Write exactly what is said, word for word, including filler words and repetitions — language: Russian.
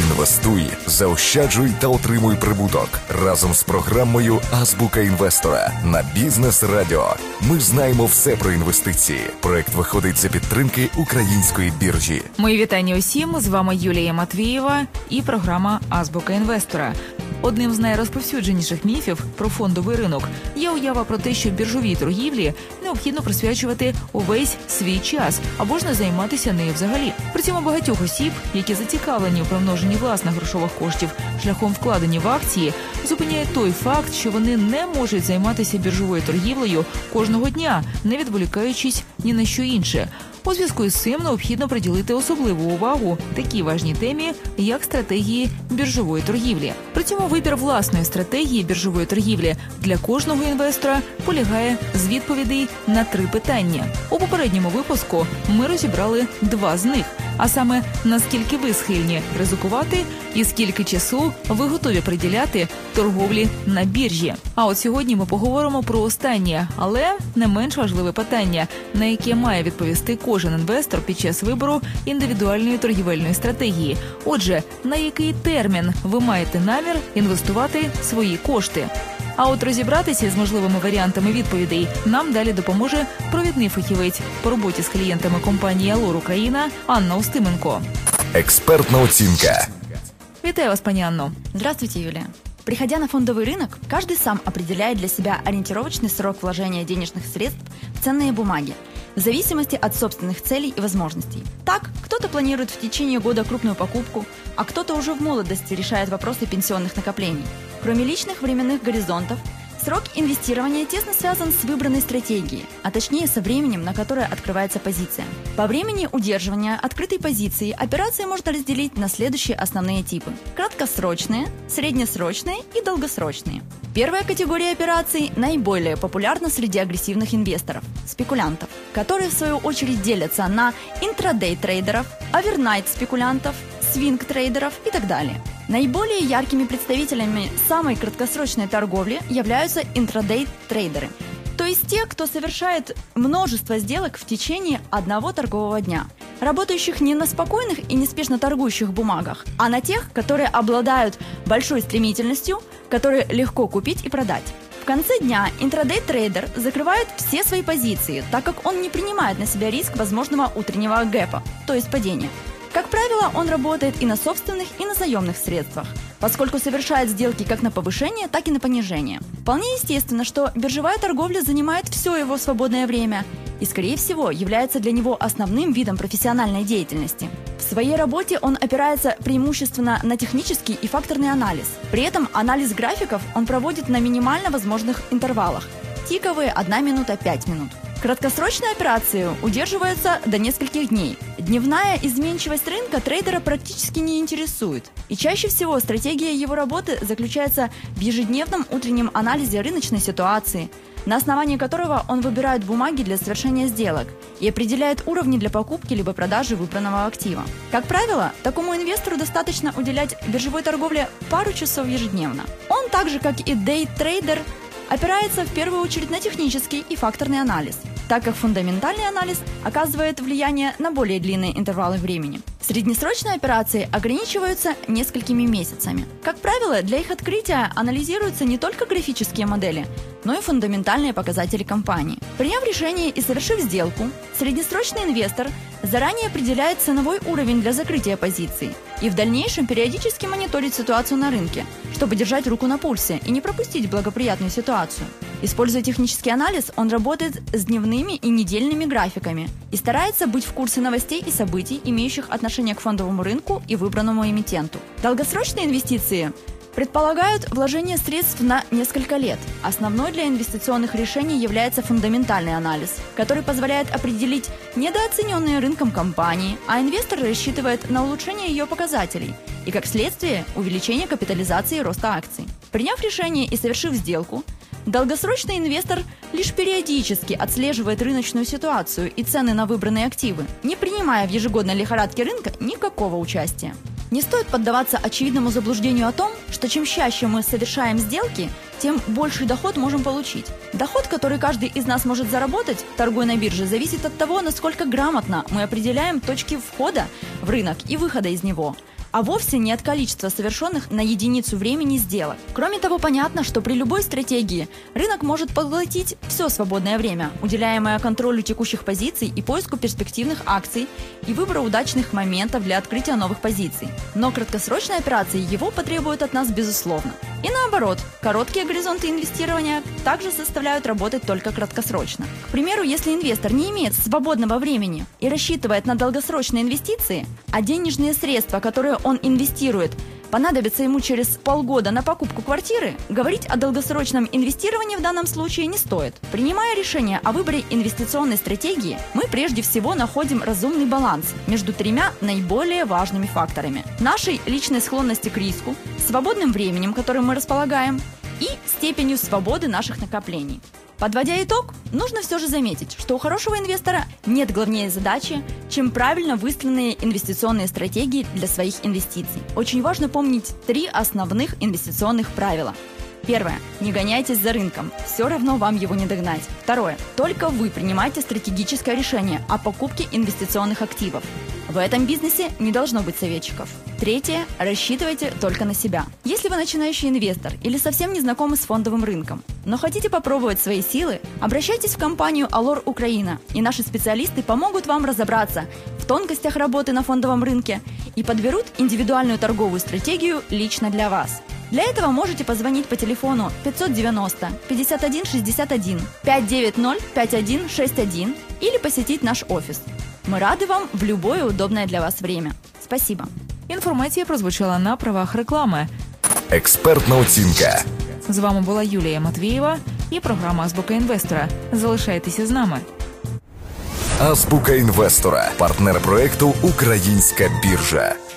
Інвестуй, заощаджуй та отримуй прибуток разом з програмою «Азбука інвестора» на Бізнес Радіо. Ми знаємо все про інвестиції. Проект виходить за підтримки Української біржі. Мої вітання усім. З вами Юлія Матвієва і програма «Азбука інвестора». Одним з найрозповсюдженіших міфів про фондовий ринок є уява про те, що біржовій торгівлі необхідно присвячувати увесь свій час або ж не займатися нею взагалі. При цьому багатьох осіб, які зацікавлені у примноженні власних грошових коштів шляхом вкладення в акції, зупиняє той факт, що вони не можуть займатися біржовою торгівлею кожного дня, не відволікаючись ні на що інше. У зв'язку із цим необхідно приділити особливу увагу такій важній темі, як стратегії біржової торгівлі. При цьому вибір власної стратегії біржової торгівлі для кожного інвестора полягає з відповідей на три питання. У попередньому випуску ми розібрали два з них, а саме наскільки ви схильні ризикувати і скільки часу ви готові приділяти торговлі на біржі. А от сьогодні ми поговоримо про останнє, але не менш важливе питання, на яке має відповісти кожен інвестор під час вибору індивідуальної торгівельної стратегії. Отже, на який термін ви маєте намір інвестувати свої кошти? А от розібратися з можливими варіантами відповідей нам далі допоможе провідний фахівець по роботі з клієнтами компанії «Алор Україна» Анна Устименко. Експертна оцінка. Вітаю вас, пані Анно. Здравствуйте, Юлия. Приходя на фондовый рынок, каждый сам определяет для себя ориентировочный срок вложения денежных средств в ценные бумаги, в зависимости от собственных целей и возможностей. Так, кто-то планирует в течение года крупную покупку, а кто-то уже в молодости решает вопросы пенсионных накоплений. Кроме личных временных горизонтов, срок инвестирования тесно связан с выбранной стратегией, а точнее со временем, на которое открывается позиция. По времени удерживания открытой позиции операции можно разделить на следующие основные типы: краткосрочные, среднесрочные и долгосрочные. Первая категория операций наиболее популярна среди агрессивных инвесторов – спекулянтов, которые в свою очередь делятся на интрадей-трейдеров, овернайт-спекулянтов, свинг-трейдеров и так далее. Наиболее яркими представителями самой краткосрочной торговли являются интрадей-трейдеры, то есть те, кто совершает множество сделок в течение одного торгового дня, работающих не на спокойных и неспешно торгующих бумагах, а на тех, которые обладают большой стремительностью, которые легко купить и продать. В конце дня интрадей-трейдер закрывает все свои позиции, так как он не принимает на себя риск возможного утреннего гэпа, то есть падения. Как правило, он работает и на собственных, и на заемных средствах, поскольку совершает сделки как на повышение, так и на понижение. Вполне естественно, что биржевая торговля занимает все его свободное время и, скорее всего, является для него основным видом профессиональной деятельности. В своей работе он опирается преимущественно на технический и факторный анализ. При этом анализ графиков он проводит на минимально возможных интервалах. Тиковые одна минута пять минут. Краткосрочные операции удерживаются до нескольких дней. Дневная изменчивость рынка трейдера практически не интересует. И чаще всего стратегия его работы заключается в ежедневном утреннем анализе рыночной ситуации, на основании которого он выбирает бумаги для совершения сделок и определяет уровни для покупки либо продажи выбранного актива. Как правило, такому инвестору достаточно уделять биржевой торговле пару часов ежедневно. Он, так же как и дейтрейдер, опирается в первую очередь на технический и факторный анализ, так как фундаментальный анализ оказывает влияние на более длинные интервалы времени. Среднесрочные операции ограничиваются несколькими месяцами. Как правило, для их открытия анализируются не только графические модели, но и фундаментальные показатели компании. Приняв решение и совершив сделку, среднесрочный инвестор заранее определяет ценовой уровень для закрытия позиций и в дальнейшем периодически мониторит ситуацию на рынке, чтобы держать руку на пульсе и не пропустить благоприятную ситуацию. Используя технический анализ, он работает с дневными и недельными графиками и старается быть в курсе новостей и событий, имеющих отношение к фондовому рынку и выбранному эмитенту. Долгосрочные инвестиции предполагают вложение средств на несколько лет. Основной для инвестиционных решений является фундаментальный анализ, который позволяет определить недооцененные рынком компании, а инвестор рассчитывает на улучшение ее показателей и, как следствие, увеличение капитализации и роста акций. Приняв решение и совершив сделку, долгосрочный инвестор лишь периодически отслеживает рыночную ситуацию и цены на выбранные активы, не принимая в ежегодной лихорадке рынка никакого участия. Не стоит поддаваться очевидному заблуждению о том, что чем чаще мы совершаем сделки, тем больший доход можем получить. Доход, который каждый из нас может заработать, торгуя на бирже, зависит от того, насколько грамотно мы определяем точки входа в рынок и выхода из него, а вовсе не от количества совершенных на единицу времени сделок. Кроме того, понятно, что при любой стратегии рынок может поглотить все свободное время, уделяемое контролю текущих позиций и поиску перспективных акций и выбору удачных моментов для открытия новых позиций. Но краткосрочные операции его потребуют от нас безусловно. И наоборот, короткие горизонты инвестирования также заставляют работать только краткосрочно. К примеру, если инвестор не имеет свободного времени и рассчитывает на долгосрочные инвестиции, а денежные средства, которые он инвестирует, понадобится ему через полгода на покупку квартиры, говорить о долгосрочном инвестировании в данном случае не стоит. Принимая решение о выборе инвестиционной стратегии, мы прежде всего находим разумный баланс между тремя наиболее важными факторами: нашей личной склонности к риску, свободным временем, которым мы располагаем, и степенью свободы наших накоплений. Подводя итог, нужно все же заметить, что у хорошего инвестора нет главнее задачи, чем правильно выстроенные инвестиционные стратегии для своих инвестиций. Очень важно помнить три основных инвестиционных правила. Первое. Не гоняйтесь за рынком, все равно вам его не догнать. Второе. Только вы принимаете стратегическое решение о покупке инвестиционных активов. В этом бизнесе не должно быть советчиков. Третье. Рассчитывайте только на себя. Если вы начинающий инвестор или совсем не знакомы с фондовым рынком, но хотите попробовать свои силы, обращайтесь в компанию Allure Украина, и наши специалисты помогут вам разобраться в тонкостях работы на фондовом рынке и подберут индивидуальную торговую стратегию лично для вас. Для этого можете позвонить по телефону пятьсот девяносто пятьдесят один шестьдесят один, пятьсот девяносто пятьдесят один шестьдесят один или посетить наш офис. Мы рады вам в любое удобное для вас время. Спасибо. Інформація прозвучала на правах реклами. Експертна оцінка. З вами була Юлія Матвієва і програма «Азбука інвестора». Залишайтеся з нами. Азбука інвестора. Партнер проекту «Українська біржа».